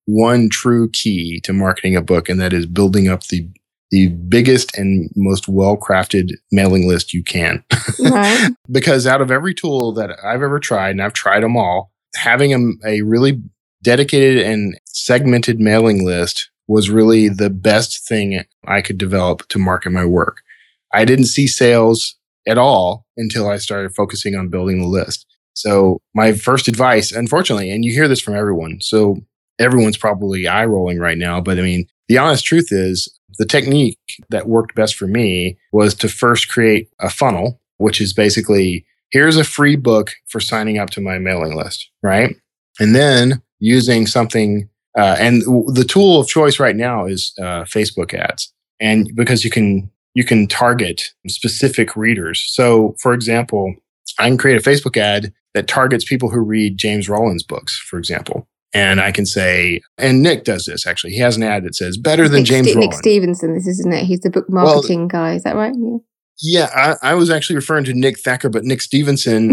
one true key to marketing a book, and that is building up the biggest and most well-crafted mailing list you can.
Right.
Because out of every tool that I've ever tried, and I've tried them all, having a really dedicated and segmented mailing list was really the best thing I could develop to market my work. I didn't see sales at all until I started focusing on building the list. So my first advice, unfortunately, and you hear this from everyone, so everyone's probably eye rolling right now, but I mean, the honest truth is the technique that worked best for me was to first create a funnel, which is basically, here's a free book for signing up to my mailing list, right? And then using something, and the tool of choice right now is Facebook ads. And because you can target specific readers. So for example, I can create a Facebook ad that targets people who read James Rollins books, for example. And I can say, and Nick does this actually. He has an ad that says better than James Rollins.
Nick Stevenson, this isn't it? He's the book marketing guy. Is that right?
Yeah, I was actually referring to Nick Thacker, but Nick Stevenson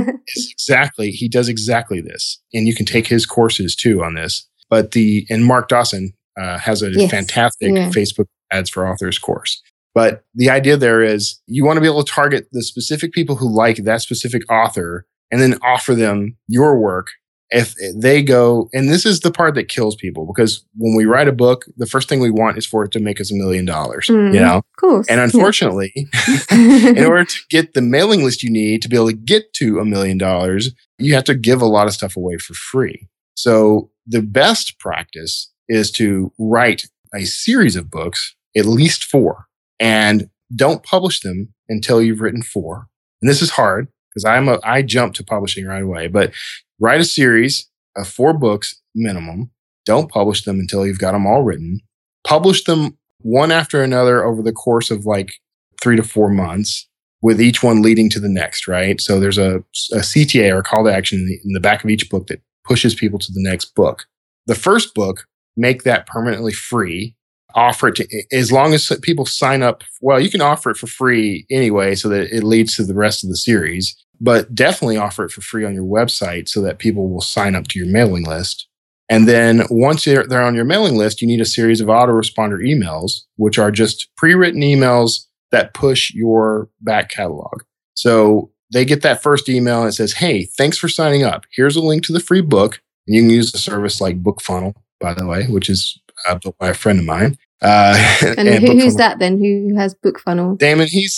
he does exactly this. And you can take his courses too on this. But and Mark Dawson has a fantastic Facebook ads for authors course. But the idea there is you want to be able to target the specific people who like that specific author and then offer them your work. If they go, and this is the part that kills people, because when we write a book, the first thing we want is for it to make us $1 million, you know?
Of course.
And unfortunately, in order to get the mailing list you need to be able to get to $1 million, you have to give a lot of stuff away for free. So the best practice is to write a series of books, at least 4, and don't publish them until you've written 4. And this is hard because I jump to publishing right away, but write a series of 4 books minimum. Don't publish them until you've got them all written. Publish them one after another over the course of like 3 to 4 months, with each one leading to the next, right? So there's a CTA or a call to action in the back of each book that pushes people to the next book. The first book, make that permanently free. Offer it to, as long as people sign up. Well, you can offer it for free anyway, so that it leads to the rest of the series. But definitely offer it for free on your website so that people will sign up to your mailing list. And then once they're on your mailing list, you need a series of autoresponder emails, which are just pre-written emails that push your back catalog. So they get that first email and it says, hey, thanks for signing up. Here's a link to the free book. And you can use a service like BookFunnel, by the way, which is built by a friend of mine.
And who's that then? Who has BookFunnel?
Damon. He's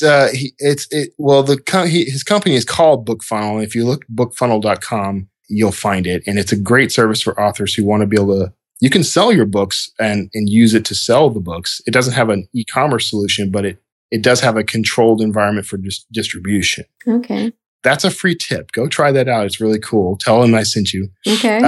his company is called BookFunnel. And if you look at bookfunnel.com, you'll find it. And it's a great service for authors who want to be able to. You can sell your books and use it to sell the books. It doesn't have an e-commerce solution, but it does have a controlled environment for distribution.
Okay.
That's a free tip. Go try that out. It's really cool. Tell them I sent you.
Okay.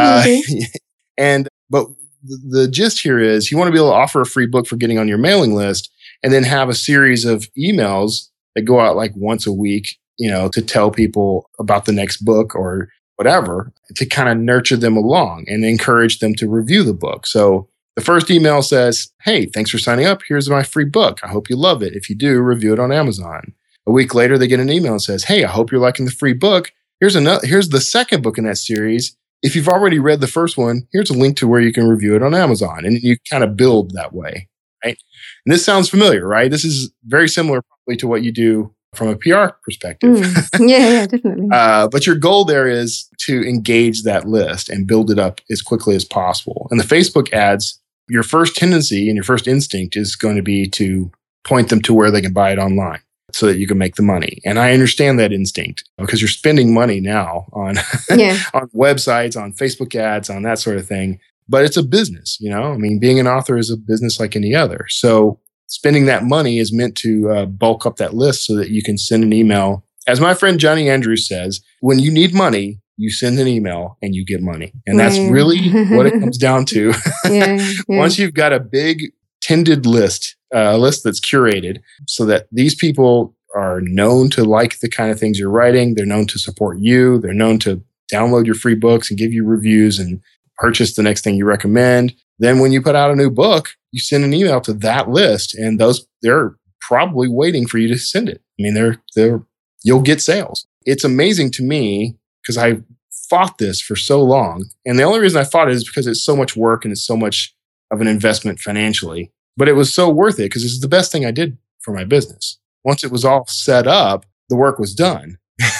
But the gist here is you want to be able to offer a free book for getting on your mailing list, and then have a series of emails that go out like once a week, to tell people about the next book or whatever, to kind of nurture them along and encourage them to review the book. So the first email says, hey, thanks for signing up. Here's my free book. I hope you love it. If you do, review it on Amazon. A week later, they get an email and says, hey, I hope you're liking the free book. Here's the second book in that series. If you've already read the first one, here's a link to where you can review it on Amazon. And you kind of build that way, right? And this sounds familiar, right? This is very similar probably to what you do from a PR perspective.
Yeah, definitely.
But your goal there is to engage that list and build it up as quickly as possible. And the Facebook ads, your first tendency and your first instinct is going to be to point them to where they can buy it online, so that you can make the money. And I understand that instinct because you're spending money now on on websites, on Facebook ads, on that sort of thing. But it's a business, I mean, being an author is a business like any other. So spending that money is meant to bulk up that list so that you can send an email. As my friend Johnny Andrews says, when you need money, you send an email and you get money. And that's really what it comes down to. Once you've got a big tended list, a list that's curated so that these people are known to like the kind of things you're writing. They're known to support you. They're known to download your free books and give you reviews and purchase the next thing you recommend. Then when you put out a new book, you send an email to that list, and they're probably waiting for you to send it. I mean, you'll get sales. It's amazing to me because I fought this for so long. And the only reason I fought it is because it's so much work and it's so much of an investment financially. But it was so worth it because this is the best thing I did for my business. Once it was all set up, the work was done.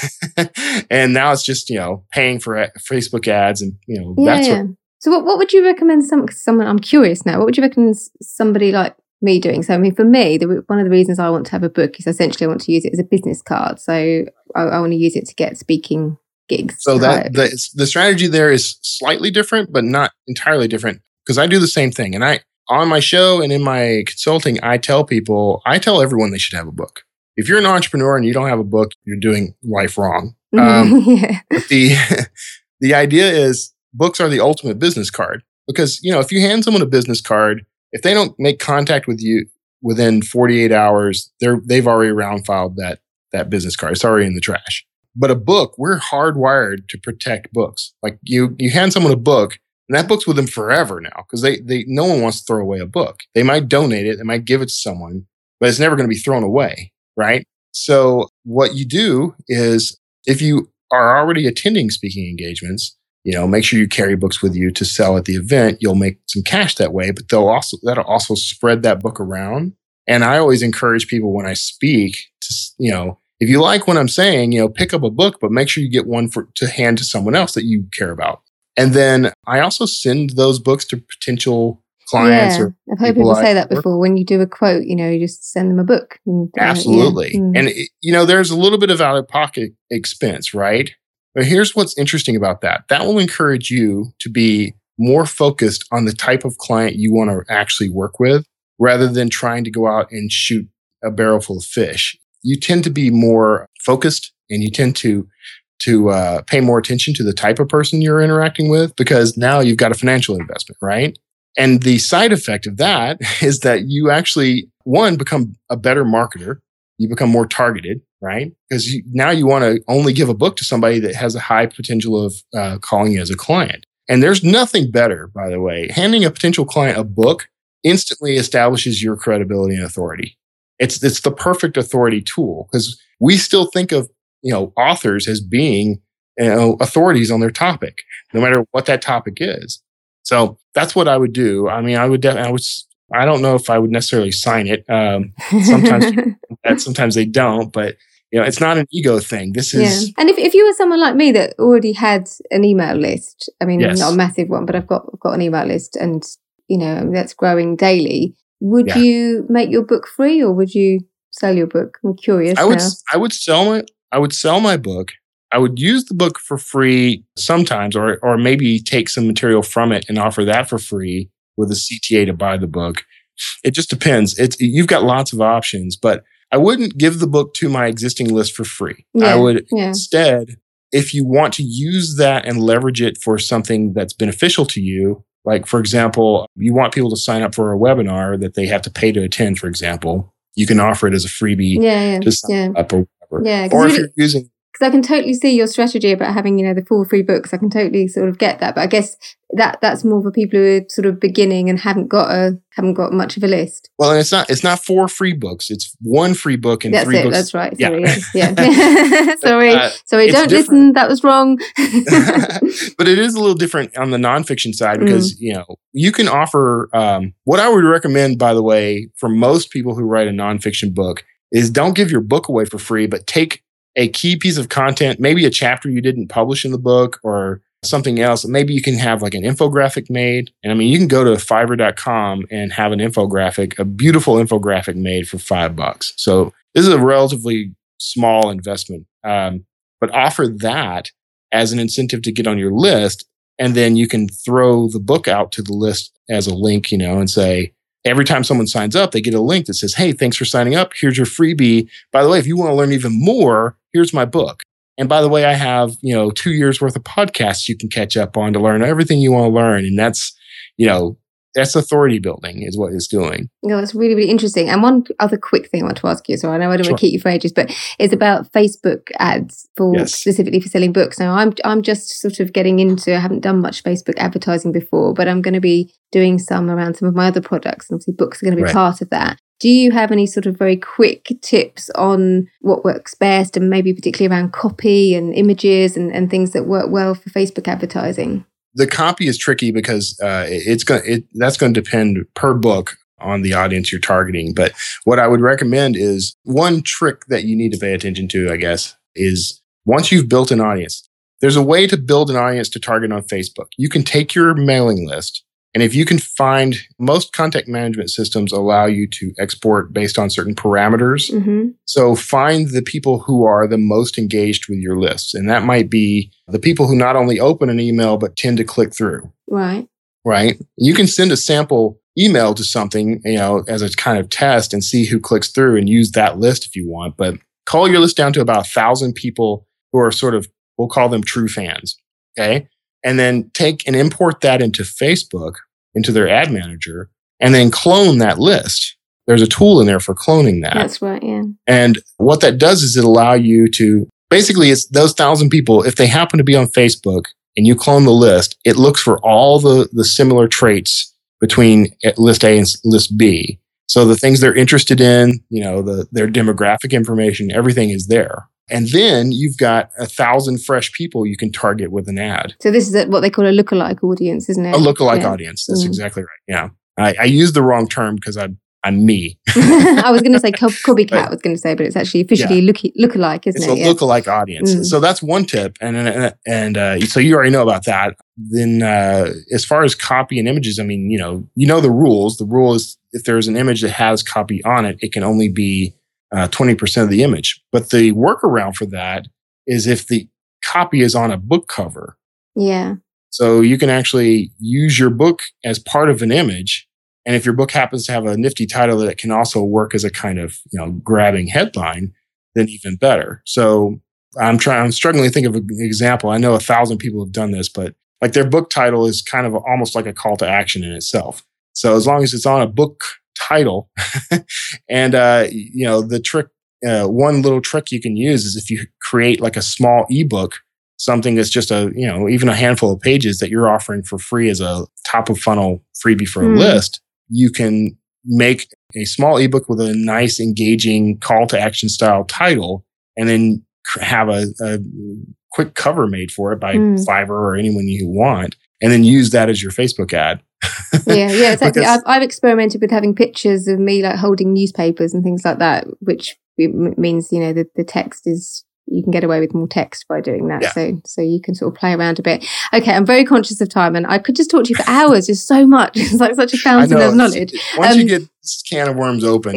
And now it's just, paying for Facebook ads and, that's what.
So what would you recommend someone, I'm curious now, what would you recommend somebody like me doing? So, I mean, for me, one of the reasons I want to have a book is essentially I want to use it as a business card. So I want to use it to get speaking gigs.
So the strategy there is slightly different, but not entirely different, because I do the same thing. And on my show and in my consulting, I tell everyone they should have a book. If you're an entrepreneur and you don't have a book, you're doing life wrong. But the idea is books are the ultimate business card, because, if you hand someone a business card, if they don't make contact with you within 48 hours, they've already round filed that business card. It's already in the trash. But a book, we're hardwired to protect books. Like you hand someone a book, and that book's with them forever now, because no one wants to throw away a book. They might donate it, they might give it to someone, but it's never going to be thrown away, right? So what you do is, if you are already attending speaking engagements, make sure you carry books with you to sell at the event. You'll make some cash that way, but that'll also spread that book around. And I always encourage people when I speak to, if you like what I'm saying, pick up a book, but make sure you get one to hand to someone else that you care about. And then I also send those books to potential clients.
Yeah, I've heard people say that before. When you do a quote, you just send them a book.
Absolutely. And, there's a little bit of out-of-pocket expense, right? But here's what's interesting about that. That will encourage you to be more focused on the type of client you want to actually work with, rather than trying to go out and shoot a barrel full of fish. You tend to be more focused, and you tend to pay more attention to the type of person you're interacting with, because now you've got a financial investment, right? And the side effect of that is that you actually, one, become a better marketer. You become more targeted, right? Because now you want to only give a book to somebody that has a high potential of calling you as a client. And there's nothing better, by the way. Handing a potential client a book instantly establishes your credibility and authority. It's the perfect authority tool, because we still think of authors as being authorities on their topic, no matter what that topic is. So that's what I would do. I mean, I don't know if I would necessarily sign it. Sometimes they don't, but it's not an ego thing. This is.
Yeah. And if you were someone like me that already had an email list, I mean,
yes.
Not a massive one, but I've got an email list, and that's growing daily. Would you make your book free, or would you sell your book? I'm curious.
I would sell my book. I would use the book for free sometimes, or maybe take some material from it and offer that for free with a CTA to buy the book. It just depends. You've got lots of options, but I wouldn't give the book to my existing list for free. I would instead, if you want to use that and leverage it for something that's beneficial to you, like, for example, you want people to sign up for a webinar that they have to pay to attend, for example, you can offer it as a freebie to sign up or whatever. Yeah, or if you're using...
Because I can totally see your strategy about having, the full free books. I can totally sort of get that. But I guess that's more for people who are sort of beginning and haven't got much of a list.
Well, and it's not 4 free books. It's 1 free book and 3 books.
That's right. Sorry, yeah. Sorry, don't listen. That was wrong.
But it is a little different on the nonfiction side, because, you can offer, what I would recommend, by the way, for most people who write a nonfiction book, is don't give your book away for free, but take a key piece of content, maybe a chapter you didn't publish in the book or something else. Maybe you can have like an infographic made. And I mean, you can go to Fiverr.com and have an infographic, a beautiful infographic made for $5. So this is a relatively small investment, but offer that as an incentive to get on your list. And then you can throw the book out to the list as a link, and say, every time someone signs up, they get a link that says, hey, thanks for signing up. Here's your freebie. By the way, if you want to learn even more, here's my book. And by the way, I have, 2 years worth of podcasts you can catch up on to learn everything you want to learn. And that's, that's authority building is what it's doing.
That's really, really interesting. And one other quick thing I want to ask you, so I know I don't want to keep you for ages, but it's about Facebook ads specifically for selling books. Now, I'm just sort of getting into, I haven't done much Facebook advertising before, but I'm going to be doing some around some of my other products. And obviously books are going to be part of that. Do you have any sort of very quick tips on what works best, and maybe particularly around copy and images and things that work well for Facebook advertising?
The copy is tricky because that's going to depend per book on the audience you're targeting. But what I would recommend is one trick that you need to pay attention to, I guess, is once you've built an audience, there's a way to build an audience to target on Facebook. You can take your mailing list, and if you can find, most content management systems allow you to export based on certain parameters.
Mm-hmm.
So find the people who are the most engaged with your lists. And that might be the people who not only open an email, but tend to click through.
Right.
You can send a sample email to something, as a kind of test and see who clicks through and use that list if you want. But call your list down to about 1,000 people who are sort of, we'll call them true fans. Okay. And then take and import that into Facebook, into their ad manager, and then clone that list. There's a tool in there for cloning that.
That's right, yeah.
And what that does is it allow you to, basically it's those 1,000 people, if they happen to be on Facebook and you clone the list, it looks for all the similar traits between list A and list B. So the things they're interested in, their demographic information, everything is there. And then you've got 1,000 fresh people you can target with an ad.
So this is what they call a lookalike audience, isn't it?
A lookalike audience. That's exactly right. Yeah. I used the wrong term because I'm me.
I was going to say copycat, I was going to say, but it's actually officially lookalike, isn't it?
It's a lookalike audience. So that's one tip. And so you already know about that. Then as far as copy and images, I mean, the rules. The rule is if there's an image that has copy on it, it can only be 20% of the image. But the workaround for that is if the copy is on a book cover.
Yeah.
So you can actually use your book as part of an image. And if your book happens to have a nifty title that can also work as a kind of, grabbing headline, then even better. So I'm struggling to think of an example. I know 1,000 people have done this, but like their book title is kind of almost like a call to action in itself. So as long as it's on a book title and, the trick, one little trick you can use is if you create like a small ebook, something that's just even a handful of pages that you're offering for free as a top of funnel freebie for a list, you can make a small ebook with a nice, engaging call to action style title, and then have a quick cover made for it by Fiverr or anyone you want, and then use that as your Facebook ad.
Yeah, exactly. I've experimented with having pictures of me like holding newspapers and things like that, which means the text is, you can get away with more text by doing that. Yeah. So you can sort of play around a bit. Okay, I'm very conscious of time, and I could just talk to you for hours. There's so much. It's like such a fountain of knowledge.
Once you get this can of worms open,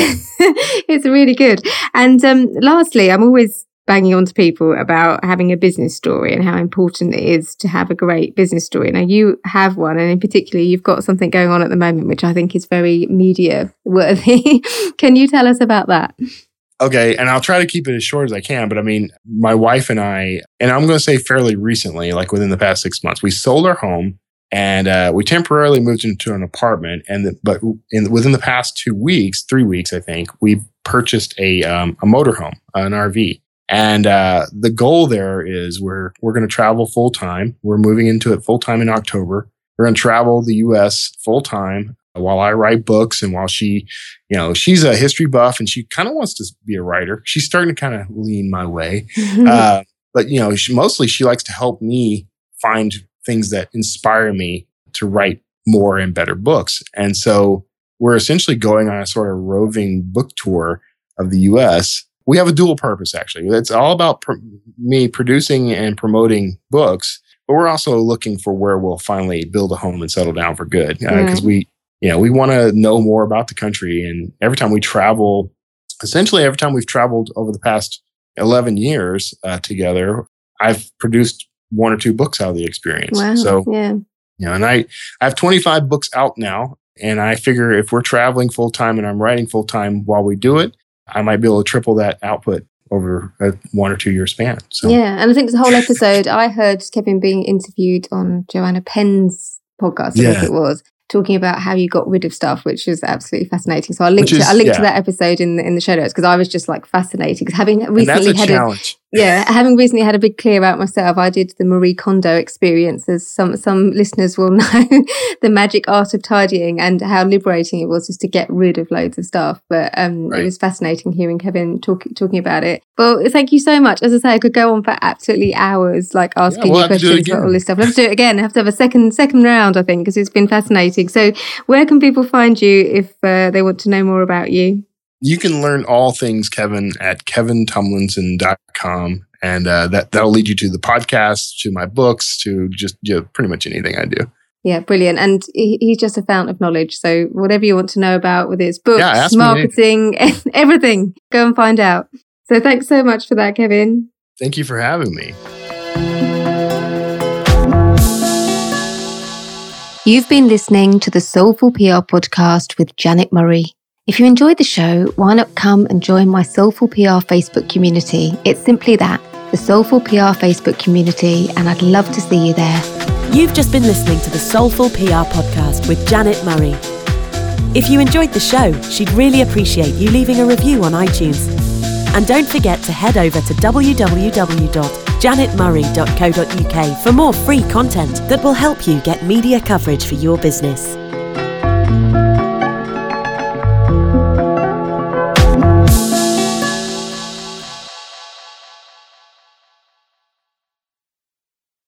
it's really good. And lastly, I'm always banging on to people about having a business story and how important it is to have a great business story. Now, you have one, and in particular, you've got something going on at the moment, which I think is very media worthy. Can you tell us about that?
Okay, and I'll try to keep it as short as I can, but I mean, my wife and I, and I'm going to say fairly recently, like within the past 6 months, we sold our home and we temporarily moved into an apartment. But within the past 3 weeks, I think, we've purchased a motorhome, an RV. And the goal there is we're going to travel full time. We're moving into it full time in October. We're going to travel the U.S. full time while I write books, and while she, she's a history buff and she kind of wants to be a writer. She's starting to kind of lean my way. But, she likes to help me find things that inspire me to write more and better books. And so we're essentially going on a sort of roving book tour of the U.S. We have a dual purpose, actually. It's all about me producing and promoting books, but we're also looking for where we'll finally build a home and settle down for good. Because we want to know more about the country. And every time we travel, essentially every time we've traveled over the past 11 years together, I've produced 1 or 2 books out of the experience.
Wow.
So,
yeah.
And I have 25 books out now. And I figure if we're traveling full time and I'm writing full time while we do it, I might be able to triple that output over a 1 or 2 year span. So.
Yeah. And I think there's a whole episode, I heard Kevin being interviewed on Joanna Penn's podcast, I think it was, talking about how you got rid of stuff, which was absolutely fascinating. So I'll link to that episode in the show notes, because I was just like fascinated, because having recently had Yeah, having recently had a big clear out myself, I did the Marie Kondo experience, as some listeners will know, the magic art of tidying and how liberating it was just to get rid of loads of stuff. But It was fascinating hearing Kevin talking about it. Well, thank you so much. As I say, I could go on for absolutely hours, like asking you questions about all this stuff. I'll have to do it again. I have to have a second round, I think, because it's been fascinating. So where can people find you if they want to know more about you?
You can learn all things Kevin at kevintumlinson.com. And that'll lead you to the podcast, to my books, to just pretty much anything I do.
Yeah, brilliant. And he's just a fountain of knowledge. So whatever you want to know about, whether it's books, marketing, everything, go and find out. So thanks so much for that, Kevin.
Thank you for having me.
You've been listening to the Soulful PR podcast with Janet Murray. If you enjoyed the show, why not come and join my Soulful PR Facebook community? It's simply that, the Soulful PR Facebook community, and I'd love to see you there.
You've just been listening to the Soulful PR podcast with Janet Murray. If you enjoyed the show, she'd really appreciate you leaving a review on iTunes. And don't forget to head over to www.janetmurray.co.uk for more free content that will help you get media coverage for your business.